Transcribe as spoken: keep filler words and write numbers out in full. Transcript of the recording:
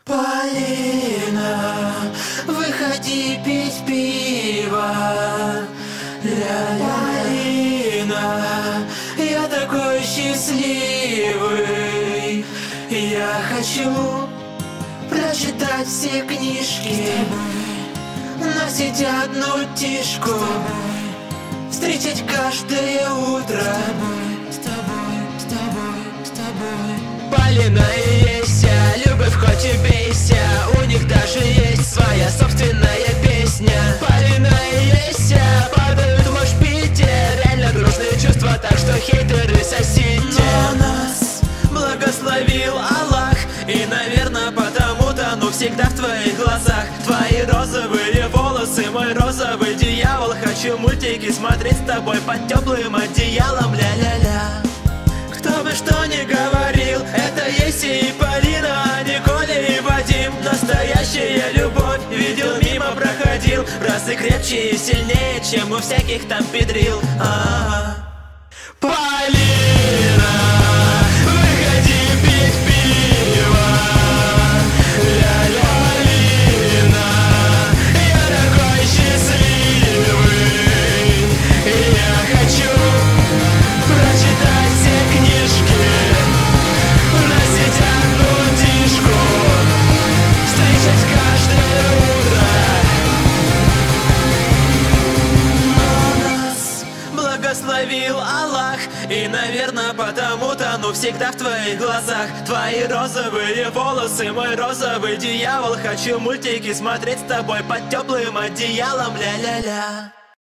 Полина, выходи пить пиво. Ля-ля. Полина, я такой счастливый. Я хочу прочитать все книжки, носить одну тишку, встречать каждое утро. Полина и Еся, любовь хоть и бейся, у них даже есть своя собственная песня. Полина и Еся падают в мошпите, реально грустные чувства, так что хейтеры сосите. Но нас благословил Аллах, и, наверное, потому-то, ну, всегда в твоих глазах. Твои розовые волосы, мой розовый дьявол. Хочу мультики смотреть с тобой под теплым одеялом. Ля-ля-ля. Кто бы что ни говорил, это Еся и Полина, а не Коля и Вадим. Настоящая любовь, видел, мимо проходил. В разы крепче и сильнее, чем у всяких там педрил. А-а-а. Полина, выходи пить пиво. Ля-ля. Полина, я такой счастливый. Я хочу прочитать все книжки, носить одну тишку, встречать каждое утро. Но нас благословил Аллах, и, наверное, потому-то, ну, всегда в твоих глазах. Твои розовые волосы, мой розовый дьявол. Хочу мультики смотреть с тобой под теплым одеялом. Ля-ля-ля.